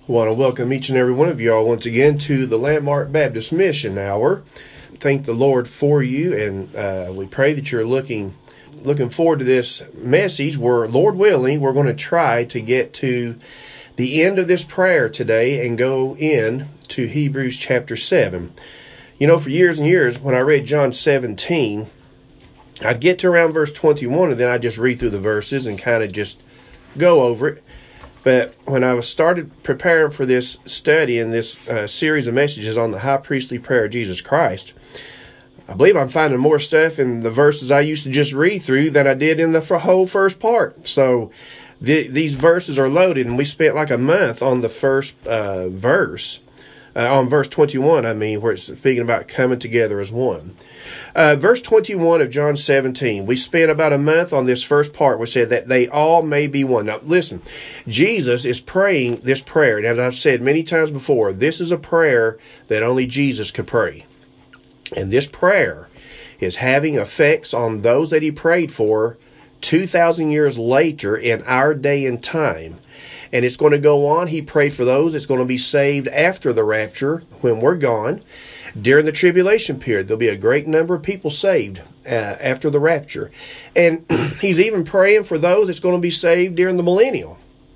I want to welcome each and every one of y'all once again to the Landmark Baptist Mission Hour. Thank the Lord for you, and we pray that you're looking forward to this message where, Lord willing, we're going to try to get to the end of this prayer today and go in to Hebrews chapter 7. You know, for years and years, when I read John 17, I'd get to around verse 21, and then I'd just read through the verses and kind of just go over it. But when I started preparing for this study and this series of messages on the high priestly prayer of Jesus Christ, I believe I'm finding more stuff in the verses I used to just read through than I did in the whole first part. So these verses are loaded, and we spent like a month on the first verse, on verse 21, where it's speaking about coming together as one. Verse 21 of John 17, we spent about a month on this first part, which said that they all may be one. Now, listen, Jesus is praying this prayer, and as I've said many times before, this is a prayer that only Jesus could pray. And this prayer is having effects on those that he prayed for 2,000 years later in our day and time. And it's going to go on. He prayed for those that's going to be saved after the rapture when we're gone. During the tribulation period, there'll be a great number of people saved after the rapture. And he's even praying for those that's going to be saved during the millennial,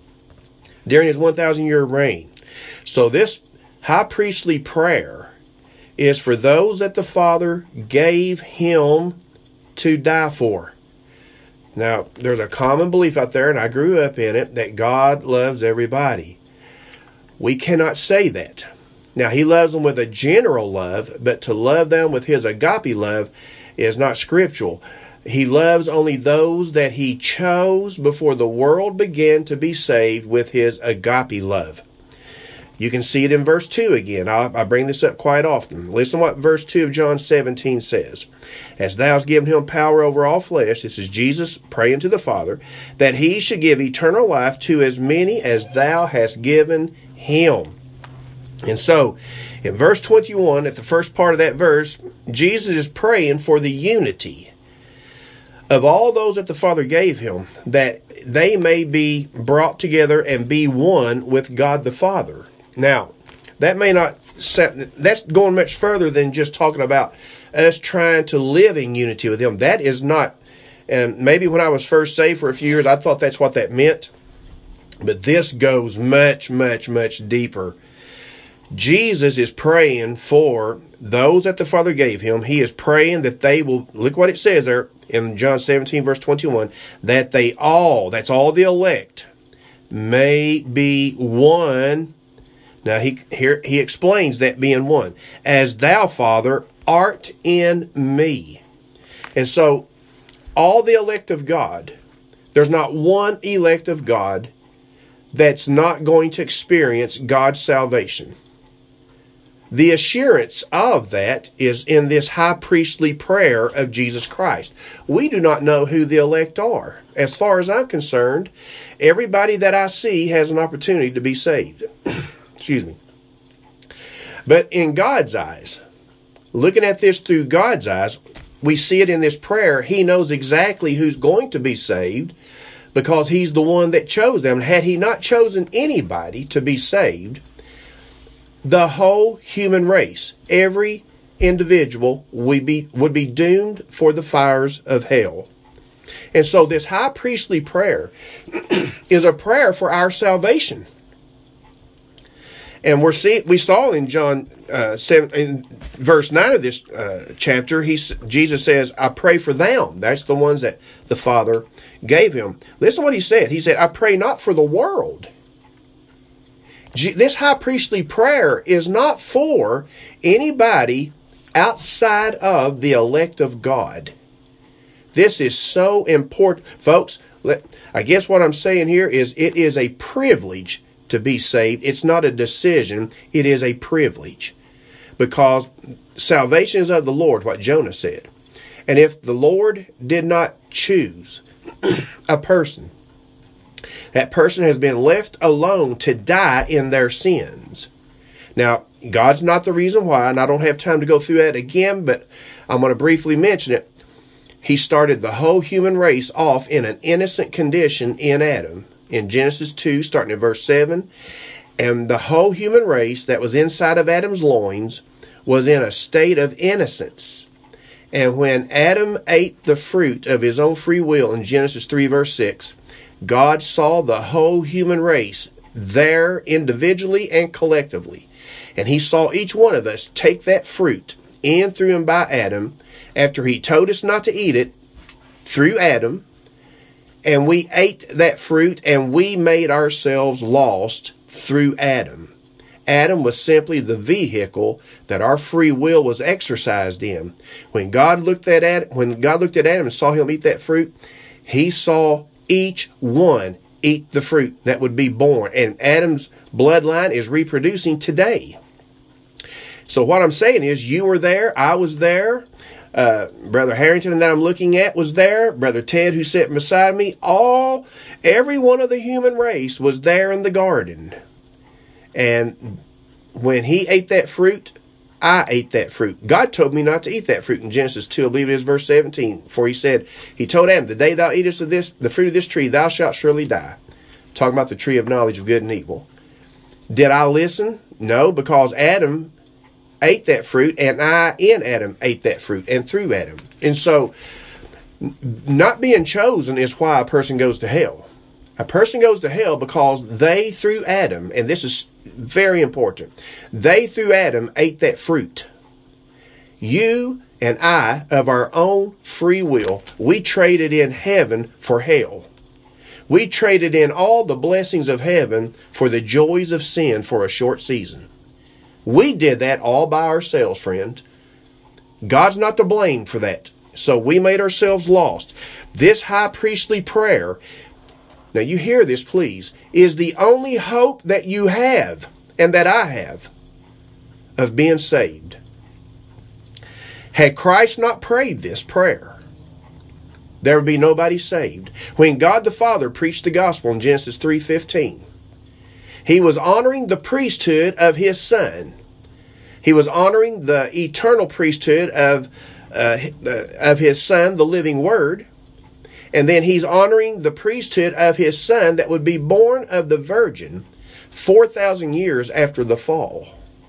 during his 1,000-year reign. So this high priestly prayer is for those that the Father gave him to die for. Now, there's a common belief out there, and I grew up in it, that God loves everybody. We cannot say that. Now, he loves them with a general love, but to love them with his agape love is not scriptural. He loves only those that he chose before the world began to be saved with his agape love. You can see it in verse 2 again. I bring this up quite often. Listen to what verse 2 of John 17 says. As thou hast given him power over all flesh, this is Jesus praying to the Father, that he should give eternal life to as many as thou hast given him. And so, in verse 21, at the first part of that verse, Jesus is praying for the unity of all those that the Father gave him, that they may be brought together and be one with God the Father. Now, that may not, that's going much further than just talking about us trying to live in unity with him. That is not, and maybe when I was first saved for a few years, I thought that's what that meant. But this goes much, much, much deeper. Jesus is praying for those that the Father gave him. He is praying that they will, look what it says there in John 17, verse 21, that they all, that's all the elect, may be one. Now, he explains that being one. As thou, Father, art in me. And so, all the elect of God, there's not one elect of God that's not going to experience God's salvation. The assurance of that is in this high priestly prayer of Jesus Christ. We do not know who the elect are. As far as I'm concerned, everybody that I see has an opportunity to be saved. Excuse me. But in God's eyes, looking at this through God's eyes, we see it in this prayer. He knows exactly who's going to be saved because he's the one that chose them. Had he not chosen anybody to be saved, the whole human race, every individual would be doomed for the fires of hell. And so this high priestly prayer is a prayer for our salvation. And we saw in John 7, in verse 9 of this chapter, Jesus says, I pray for them. That's the ones that the Father gave him. Listen to what he said. He said, I pray not for the world. This high priestly prayer is not for anybody outside of the elect of God. This is so important. Folks, I guess what I'm saying here is it is a privilege to be saved. It's not a decision. It is a privilege. Because salvation is of the Lord, what Jonah said. And if the Lord did not choose a person, that person has been left alone to die in their sins. Now, God's not the reason why, and I don't have time to go through that again, but I'm going to briefly mention it. He started the whole human race off in an innocent condition in Adam. In Genesis 2, starting in verse 7, And the whole human race that was inside of Adam's loins was in a state of innocence. And when Adam ate the fruit of his own free will in Genesis 3 verse 6, God saw the whole human race there individually and collectively. And he saw each one of us take that fruit in through and by Adam after he told us not to eat it through Adam. And we ate that fruit and we made ourselves lost through Adam. Adam was simply the vehicle that our free will was exercised in. When God looked at Adam and saw him eat that fruit, he saw each one eat the fruit that would be born. And Adam's bloodline is reproducing today. So what I'm saying is, you were there, I was there, Brother Harrington that I'm looking at was there, Brother Ted who's sitting beside me, every one of the human race was there in the garden. And when he ate that fruit, I ate that fruit. God told me not to eat that fruit in Genesis 2, I believe it is verse 17. For he told Adam, the day thou eatest of the fruit of this tree, thou shalt surely die. Talking about the tree of knowledge of good and evil. Did I listen? No, because Adam ate that fruit, and I in Adam ate that fruit, and through Adam. And so, not being chosen is why a person goes to hell. A person goes to hell because they, through Adam, and this is very important, they, through Adam, ate that fruit. You and I, of our own free will, we traded in heaven for hell. We traded in all the blessings of heaven for the joys of sin for a short season. We did that all by ourselves, friend. God's not to blame for that. So we made ourselves lost. This high priestly prayer, now you hear this please, is the only hope that you have and that I have of being saved. Had Christ not prayed this prayer, there would be nobody saved. When God the Father preached the gospel in Genesis 3:15, he was honoring the priesthood of his Son. He was honoring the eternal priesthood of his Son, the living Word. And then he's honoring the priesthood of his Son that would be born of the Virgin 4,000 years after the fall.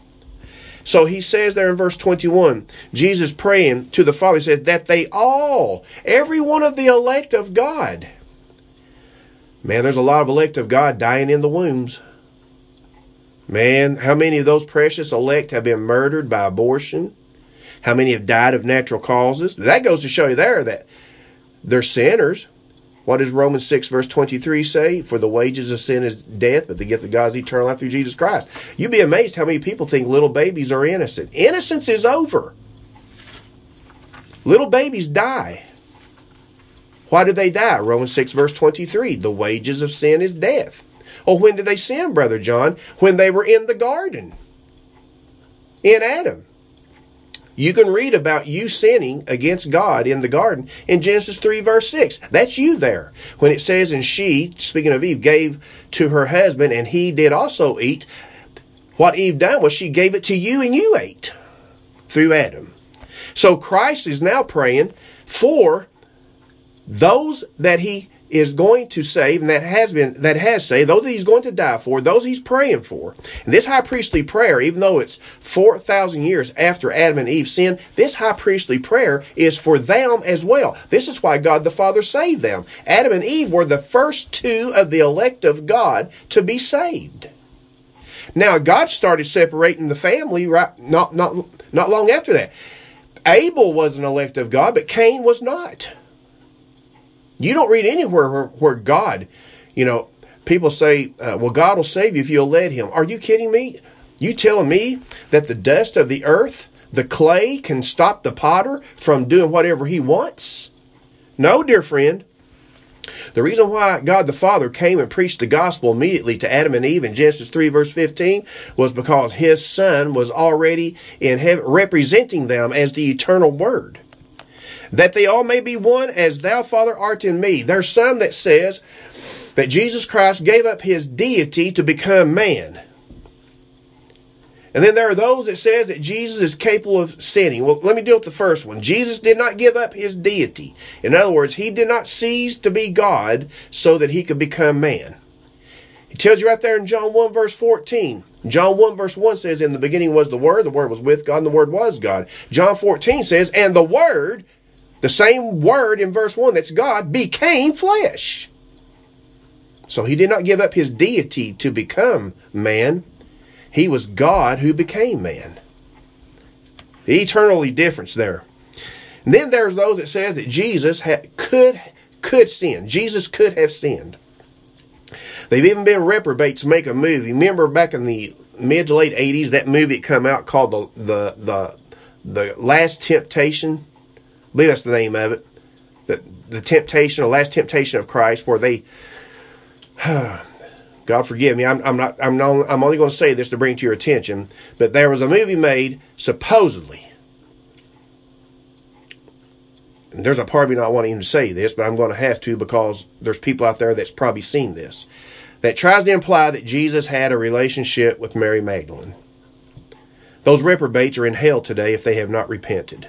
So he says there in verse 21, Jesus praying to the Father, says that they all, every one of the elect of God. Man, there's a lot of elect of God dying in the wombs. Man, how many of those precious elect have been murdered by abortion? How many have died of natural causes? That goes to show you there that they're sinners. What does Romans 6 verse 23 say? For the wages of sin is death, but the gift of God is eternal life through Jesus Christ. You'd be amazed how many people think little babies are innocent. Innocence is over. Little babies die. Why do they die? Romans 6 verse 23. The wages of sin is death. Oh, when did they sin, Brother John? When they were in the garden. In Adam. You can read about you sinning against God in the garden in Genesis 3 verse 6. That's you there. When it says, and she, speaking of Eve, gave to her husband, and he did also eat. What Eve done was she gave it to you, and you ate through Adam. So Christ is now praying for those that he is going to save, and that has saved, those that he's going to die for, those he's praying for. And this high priestly prayer, even though it's 4,000 years after Adam and Eve sinned, this high priestly prayer is for them as well. This is why God the Father saved them. Adam and Eve were the first two of the elect of God to be saved. Now, God started separating the family not long after that. Abel was an elect of God, but Cain was not. You don't read anywhere where God, people say, well, God will save you if you'll let him. Are you kidding me? You telling me that the dust of the earth, the clay, can stop the potter from doing whatever he wants? No, dear friend. The reason why God the Father came and preached the gospel immediately to Adam and Eve in Genesis 3 verse 15 was because his Son was already in heaven representing them as the eternal Word. That they all may be one as thou, Father, art in me. There's some that says that Jesus Christ gave up his deity to become man. And then there are those that says that Jesus is capable of sinning. Well, let me deal with the first one. Jesus did not give up his deity. In other words, he did not cease to be God so that he could become man. He tells you right there in John 1 verse 14. John 1 verse 1 says, in the beginning was the Word was with God, and the Word was God. John 14 says, and the Word, the same Word in verse 1 that's God, became flesh. So he did not give up his deity to become man. He was God who became man. The eternally difference there. And then there's those that says that Jesus could sin. Jesus could have sinned. They've even been reprobates make a movie. Remember back in the mid to late 80s, that movie came out called the Last Temptation. I believe that's the name of it. The Temptation, the Last Temptation of Christ, where they God forgive me, I'm only going to say this to bring to your attention, but there was a movie made, supposedly, and there's a part of me not wanting to say this, but I'm going to have to because there's people out there that's probably seen this, that tries to imply that Jesus had a relationship with Mary Magdalene. Those reprobates are in hell today if they have not repented.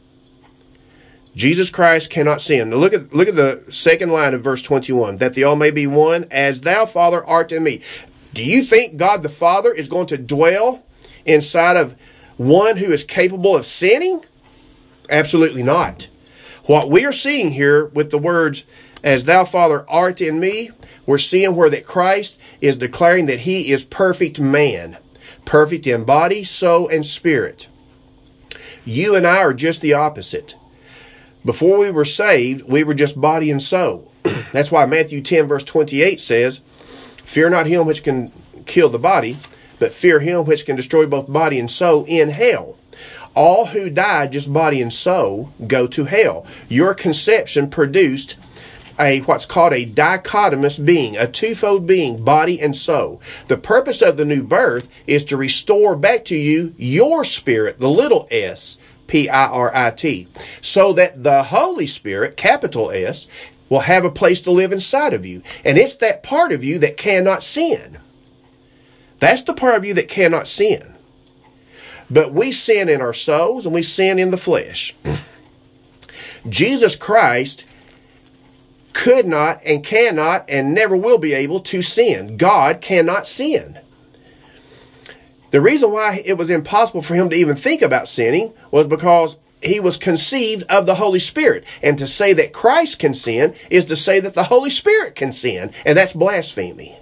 Jesus Christ cannot sin. Now look at the second line of verse 21. That they all may be one, as thou, Father, art in me. Do you think God the Father is going to dwell inside of one who is capable of sinning? Absolutely not. What we are seeing here with the words, as thou, Father, art in me, we're seeing where that Christ is declaring that he is perfect man. Perfect in body, soul, and spirit. You and I are just the opposite. Before we were saved, we were just body and soul. That's why Matthew 10 verse 28 says, fear not him which can kill the body, but fear him which can destroy both body and soul in hell. All who die just body and soul go to hell. Your conception produced what's called a dichotomous being, a twofold being, body and soul. The purpose of the new birth is to restore back to you your spirit, the little s, P-I-R-I-T, so that the Holy Spirit, capital S, will have a place to live inside of you. And it's that part of you that cannot sin. That's the part of you that cannot sin. But we sin in our souls and we sin in the flesh. Jesus Christ could not and cannot and never will be able to sin. God cannot sin. The reason why it was impossible for him to even think about sinning was because he was conceived of the Holy Spirit. And to say that Christ can sin is to say that the Holy Spirit can sin. And that's blasphemy.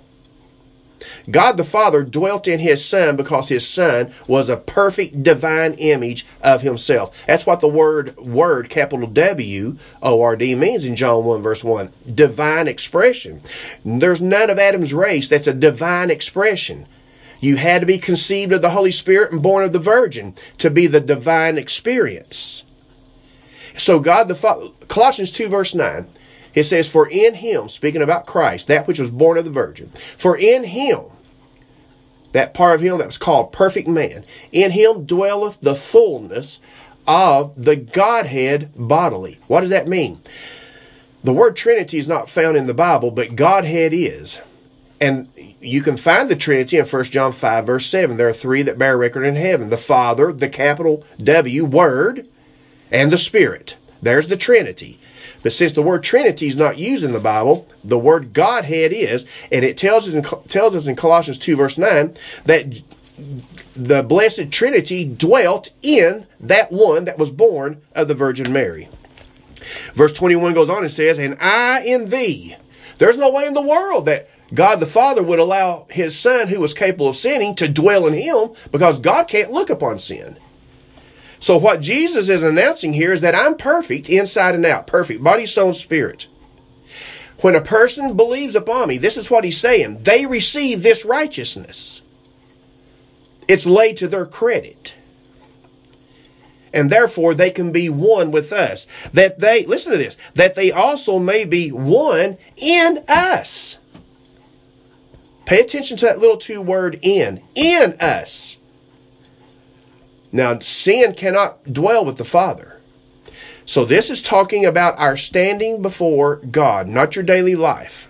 God the Father dwelt in his Son because his Son was a perfect divine image of himself. That's what the word capital W-O-R-D means in John 1 verse 1. Divine expression. There's none of Adam's race that's a divine expression. You had to be conceived of the Holy Spirit and born of the Virgin to be the divine experience. So God the Father, Colossians 2 verse 9, it says, for in him, speaking about Christ, that which was born of the Virgin, for in him, that part of him that was called perfect man, in him dwelleth the fullness of the Godhead bodily. What does that mean? The word Trinity is not found in the Bible, but Godhead is. And you can find the Trinity in 1 John 5 verse 7. There are three that bear record in heaven. The Father, the capital W, Word, and the Spirit. There's the Trinity. But since the word Trinity is not used in the Bible, the word Godhead is. And it tells us in Colossians 2 verse 9 that the blessed Trinity dwelt in that one that was born of the Virgin Mary. Verse 21 goes on and says, and I in thee. There's no way in the world that God the Father would allow his Son, who was capable of sinning, to dwell in him, because God can't look upon sin. So what Jesus is announcing here is that I'm perfect inside and out. Perfect body, soul, and spirit. When a person believes upon me, this is what he's saying. They receive this righteousness. It's laid to their credit. And therefore they can be one with us. That they, listen to this, that they also may be one in us. Pay attention to that little two word in us. Now, sin cannot dwell with the Father. So this is talking about our standing before God, not your daily life.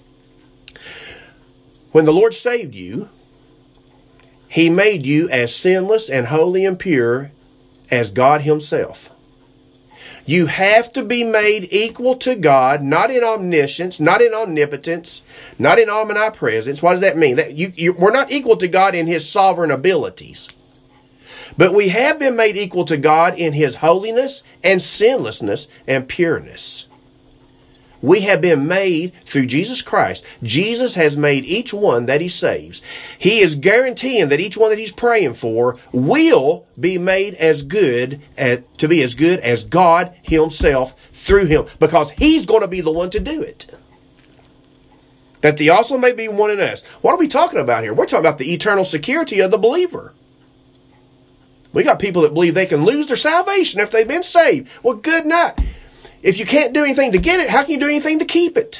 When the Lord saved you, he made you as sinless and holy and pure as God himself. You have to be made equal to God, not in omniscience, not in omnipotence, not in omnipresence. What does that mean? We're not equal to God in His sovereign abilities. But we have been made equal to God in His holiness and sinlessness and pureness. We have been made through Jesus Christ. Jesus has made each one that He saves. He is guaranteeing that each one that He's praying for will be made to be as good as God Himself through Him, because He's going to be the one to do it. That they also may be one in us. What are we talking about here? We're talking about the eternal security of the believer. We got people that believe they can lose their salvation if they've been saved. Well, good night. If you can't do anything to get it, how can you do anything to keep it?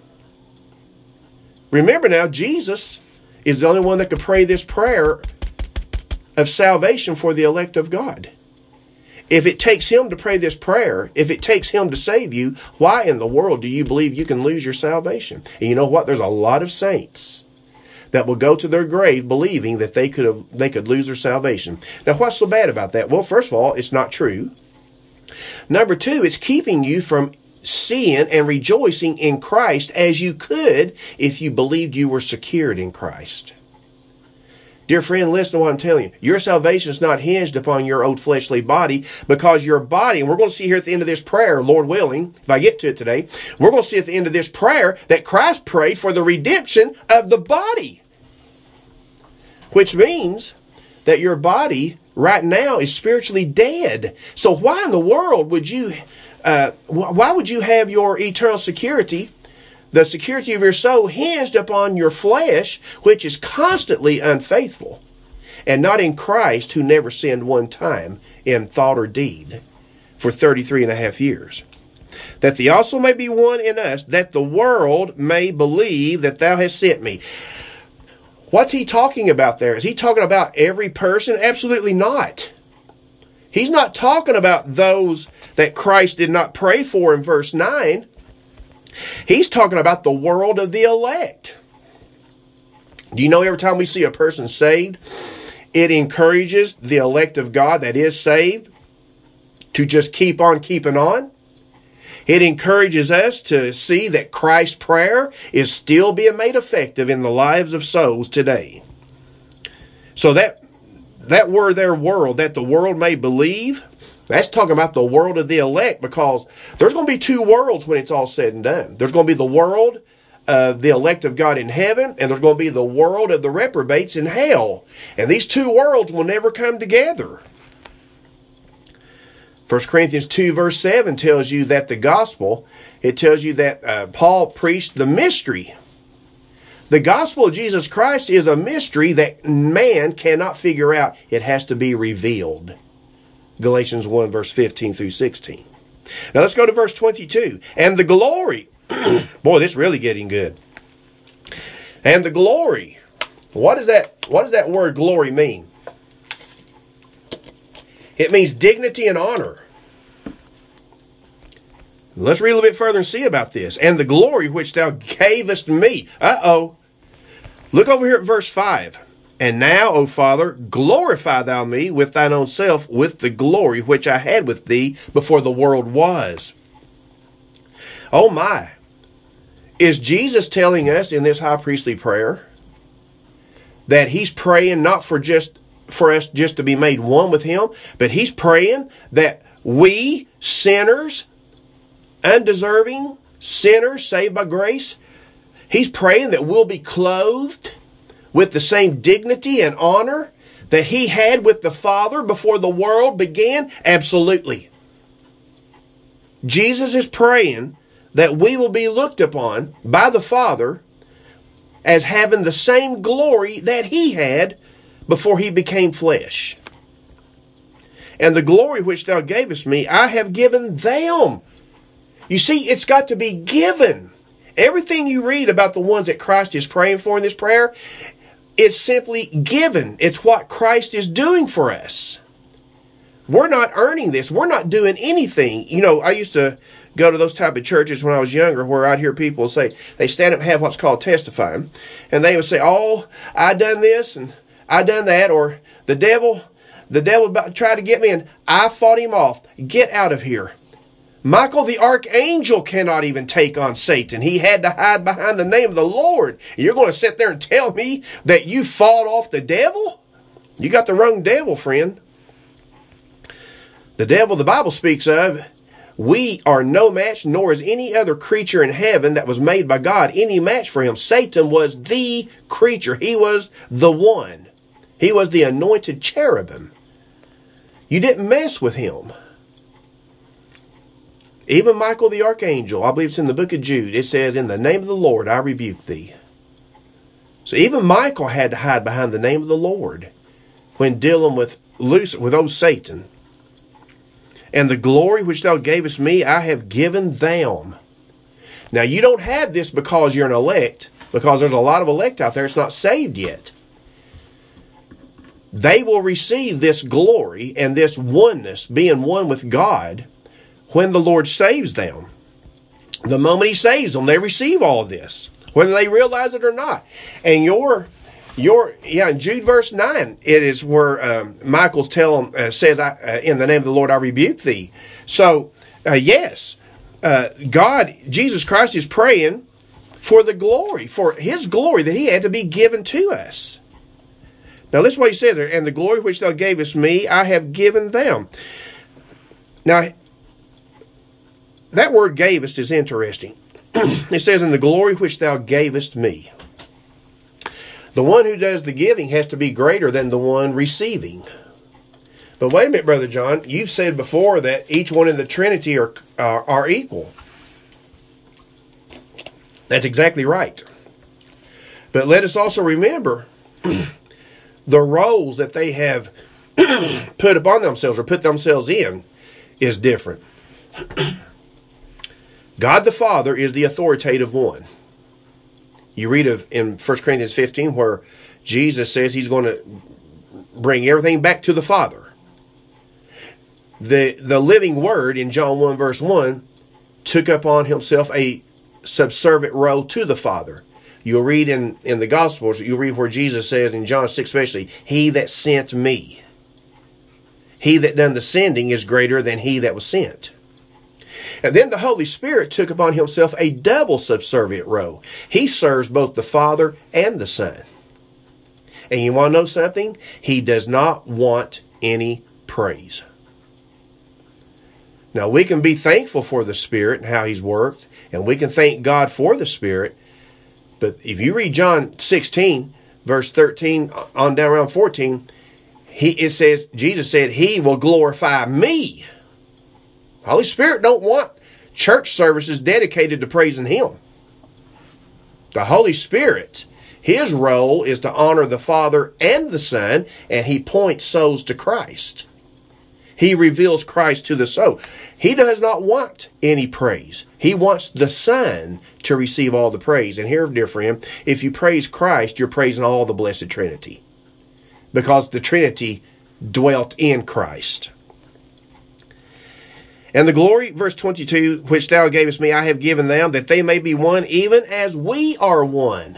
Remember now, Jesus is the only one that could pray this prayer of salvation for the elect of God. If it takes Him to pray this prayer, if it takes Him to save you, why in the world do you believe you can lose your salvation? And you know what? There's a lot of saints that will go to their grave believing that they could lose their salvation. Now, what's so bad about that? Well, first of all, it's not true. Number two, it's keeping you from seeing and rejoicing in Christ as you could if you believed you were secured in Christ. Dear friend, listen to what I'm telling you. Your salvation is not hinged upon your old fleshly body, because your body, and we're going to see here at the end of this prayer, Lord willing, if I get to it today, we're going to see at the end of this prayer that Christ prayed for the redemption of the body. Which means that your body right now is spiritually dead. So why in the world would you have your eternal security, the security of your soul, hinged upon your flesh, which is constantly unfaithful, and not in Christ, who never sinned one time in thought or deed for 33 and a half years? That they also may be one in us, that the world may believe that thou hast sent me. What's he talking about there? Is he talking about every person? Absolutely not. He's not talking about those that Christ did not pray for in verse 9. He's talking about the world of the elect. Do you know every time we see a person saved, it encourages the elect of God that is saved to just keep on keeping on? It encourages us to see that Christ's prayer is still being made effective in the lives of souls today. So that word there, world, that the world may believe, that's talking about the world of the elect, because there's going to be two worlds when it's all said and done. There's going to be the world of the elect of God in heaven, and there's going to be the world of the reprobates in hell. And these two worlds will never come together. 1 Corinthians 2 verse 7 tells you that the gospel, it tells you that Paul preached the mystery. The gospel of Jesus Christ is a mystery that man cannot figure out. It has to be revealed. Galatians 1 verse 15 through 16. Now let's go to verse 22. And the glory. Boy, this is really getting good. And the glory. What does that word glory mean? It means dignity and honor. Let's read a little bit further and see about this. And the glory which thou gavest me. Look over here at verse 5. And now, O Father, glorify thou me with thine own self, with the glory which I had with thee before the world was. Oh my. Is Jesus telling us in this high priestly prayer that he's praying not for us just to be made one with him, but he's praying that we, sinners, undeserving sinners saved by grace, he's praying that we'll be clothed with the same dignity and honor that he had with the Father before the world began? Absolutely. Jesus is praying that we will be looked upon by the Father as having the same glory that he had before he became flesh. And the glory which thou gavest me, I have given them. You see, it's got to be given. Everything you read about the ones that Christ is praying for in this prayer, it's simply given. It's what Christ is doing for us. We're not earning this. We're not doing anything. You know, I used to go to those type of churches when I was younger where I'd hear people say, they stand up and have what's called testifying. And they would say, oh, I done this and I done that, or the devil about to try to get me and I fought him off. Get out of here. Michael the archangel cannot even take on Satan. He had to hide behind the name of the Lord. You're going to sit there and tell me that you fought off the devil? You got the wrong devil, friend. The devil the Bible speaks of, we are no match, nor is any other creature in heaven that was made by God any match for him. Satan was the creature. He was the one. He was the anointed cherubim. You didn't mess with him. Even Michael the archangel, I believe it's in the book of Jude, it says, in the name of the Lord I rebuke thee. So even Michael had to hide behind the name of the Lord when dealing with old Satan. And the glory which thou gavest me, I have given them. Now you don't have this because you're an elect, because there's a lot of elect out there that's not saved yet. They will receive this glory and this oneness, being one with God, when the Lord saves them. The moment he saves them, they receive all of this, whether they realize it or not. And in Jude verse 9, it is where Michael's says, in the name of the Lord I rebuke thee. So, yes, God, Jesus Christ is praying for the glory, for his glory that he had to be given to us. Now, this is what he says there, and the glory which thou gavest me, I have given them. Now, that word gavest is interesting. It says, in the glory which thou gavest me. The one who does the giving has to be greater than the one receiving. But wait a minute, Brother John. You've said before that each one in the Trinity are equal. That's exactly right. But let us also remember the roles that they have put upon themselves or put themselves in is different. God the Father is the authoritative one. You read in 1 Corinthians 15 where Jesus says he's going to bring everything back to the Father. The living Word in John 1 verse 1 took upon himself a subservient role to the Father. You'll read in the Gospels, you'll read where Jesus says in John 6 especially, he that sent me. He that done the sending is greater than he that was sent. And then the Holy Spirit took upon himself a double subservient role. He serves both the Father and the Son. And you want to know something? He does not want any praise. Now, we can be thankful for the Spirit and how he's worked, and we can thank God for the Spirit. But if you read John 16, verse 13 on down around 14, it says, Jesus said, he will glorify me. Holy Spirit don't want church services dedicated to praising him. The Holy Spirit, his role is to honor the Father and the Son, and he points souls to Christ. He reveals Christ to the soul. He does not want any praise. He wants the Son to receive all the praise. And here, dear friend, if you praise Christ, you're praising all the blessed Trinity, because the Trinity dwelt in Christ. And the glory, verse 22, which thou gavest me, I have given them, that they may be one, even as we are one.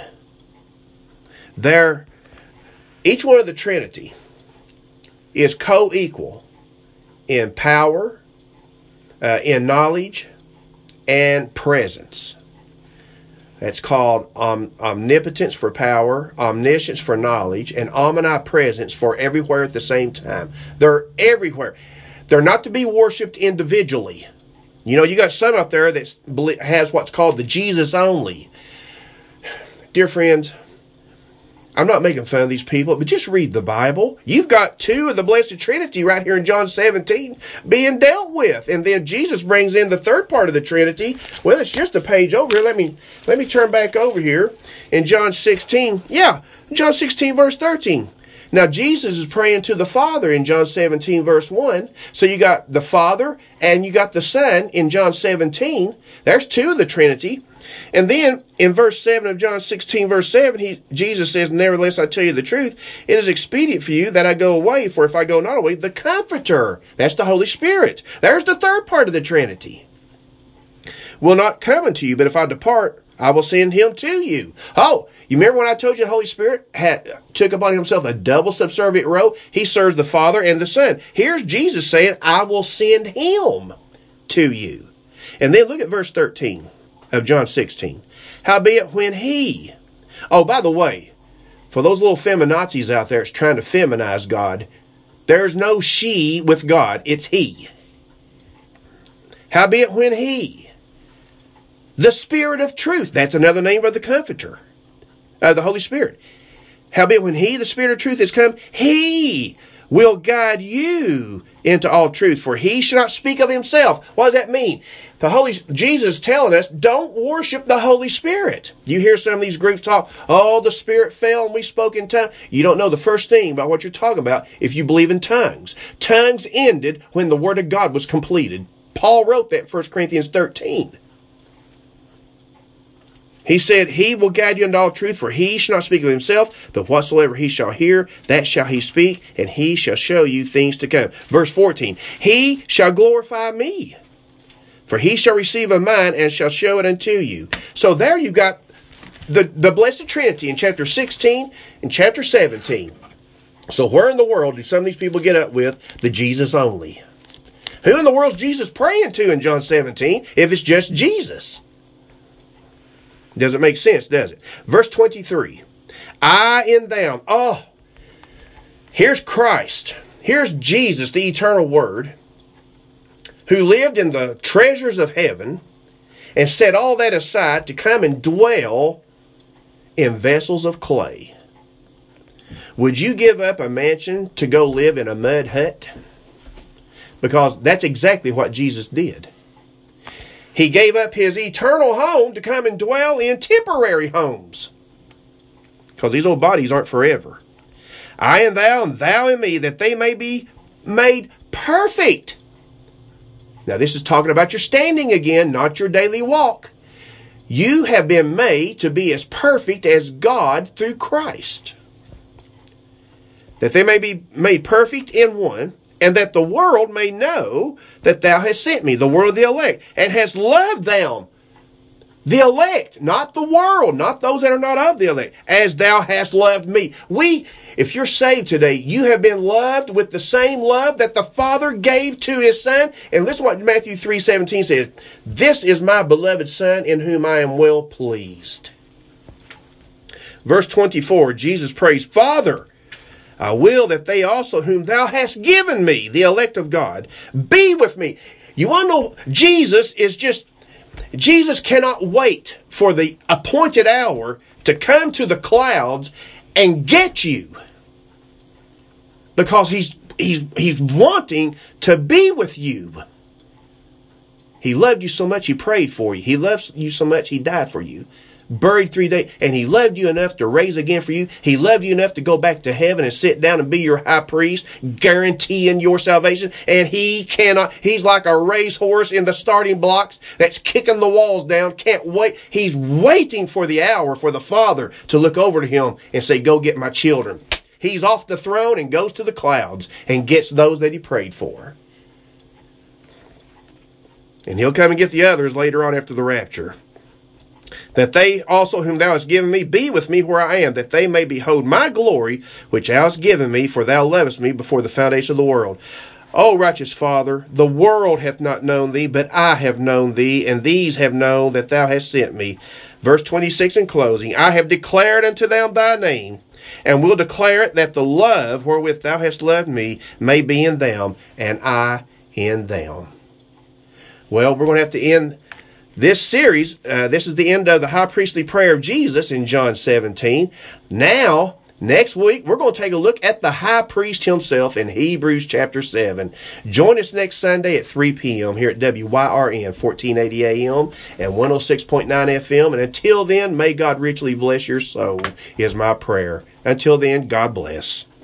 Each one of the Trinity is co-equal in power, in knowledge, and presence. That's called omnipotence for power, omniscience for knowledge, and omnipresence for everywhere at the same time. They're everywhere. They're not to be worshipped individually. You know, you got some out there that has what's called the Jesus only. Dear friends, I'm not making fun of these people, but just read the Bible. You've got two of the Blessed Trinity right here in John 17 being dealt with. And then Jesus brings in the third part of the Trinity. Well, it's just a page over here. Let me turn back over here. In John 16, John 16 verse 13. Now, Jesus is praying to the Father in John 17, verse 1. So you got the Father and you got the Son in John 17. There's two of the Trinity. And then in verse 7 of John 16, verse 7, Jesus says, nevertheless, I tell you the truth, it is expedient for you that I go away, for if I go not away, the Comforter, that's the Holy Spirit. There's the third part of the Trinity. Will not come unto you, but if I depart, I will send him to you. Oh, you remember when I told you the Holy Spirit took upon himself a double subservient role? He serves the Father and the Son. Here's Jesus saying, I will send him to you. And then look at verse 13 of John 16. Howbeit when he... Oh, by the way, for those little feminazis out there that's trying to feminize God, there's no she with God. It's he. Howbeit when he, the Spirit of truth, that's another name for the Comforter, the Holy Spirit. Howbeit when he, the Spirit of truth, is come, he will guide you into all truth, for he shall not speak of himself. What does that mean? Jesus telling us, don't worship the Holy Spirit. You hear some of these groups talk, oh, the Spirit fell and we spoke in tongues. You don't know the first thing about what you're talking about if you believe in tongues. Tongues ended when the Word of God was completed. Paul wrote that in 1 Corinthians 13. He said, he will guide you into all truth, for he shall not speak of himself, but whatsoever he shall hear, that shall he speak, and he shall show you things to come. Verse 14, he shall glorify me, for he shall receive of mine, and shall show it unto you. So there you got the Blessed Trinity in chapter 16 and chapter 17. So where in the world do some of these people get up with the Jesus only? Who in the world is Jesus praying to in John 17 if it's just Jesus? Doesn't make sense, does it? Verse 23. I in them. Oh, here's Christ. Here's Jesus, the eternal Word, who lived in the treasures of heaven and set all that aside to come and dwell in vessels of clay. Would you give up a mansion to go live in a mud hut? Because that's exactly what Jesus did. He gave up his eternal home to come and dwell in temporary homes. Because these old bodies aren't forever. I and thou in me, that they may be made perfect. Now this is talking about your standing again, not your daily walk. You have been made to be as perfect as God through Christ. That they may be made perfect in one, and that the world may know that thou hast sent me, the world of the elect, and hast loved them, the elect, not the world, not those that are not of the elect, as thou hast loved me. If you're saved today, you have been loved with the same love that the Father gave to his Son. And listen to what Matthew 3:17 says. This is my beloved Son, in whom I am well pleased. Verse 24, Jesus prays, Father, I will that they also whom thou hast given me, the elect of God, be with me. You want to know, Jesus cannot wait for the appointed hour to come to the clouds and get you. Because he's wanting to be with you. He loved you so much he prayed for you. He loves you so much he died for you. Buried 3 days, and he loved you enough to raise again for you. He loved you enough to go back to heaven and sit down and be your high priest, guaranteeing your salvation. And he's like a racehorse in the starting blocks that's kicking the walls down, can't wait. He's waiting for the hour for the Father to look over to him and say, go get my children. He's off the throne and goes to the clouds and gets those that he prayed for. And he'll come and get the others later on after the rapture. That they also whom thou hast given me be with me where I am, that they may behold my glory, which thou hast given me, for thou lovest me before the foundation of the world. O righteous Father, the world hath not known thee, but I have known thee, and these have known that thou hast sent me. Verse 26 in closing, I have declared unto them thy name, and will declare it, that the love wherewith thou hast loved me may be in them, and I in them. Well, we're going to have to end this series. This is the end of the high priestly prayer of Jesus in John 17. Now, next week, we're going to take a look at the high priest himself in Hebrews chapter 7. Join us next Sunday at 3 p.m. here at WYRN 1480 AM and 106.9 FM. And until then, may God richly bless your soul, is my prayer. Until then, God bless.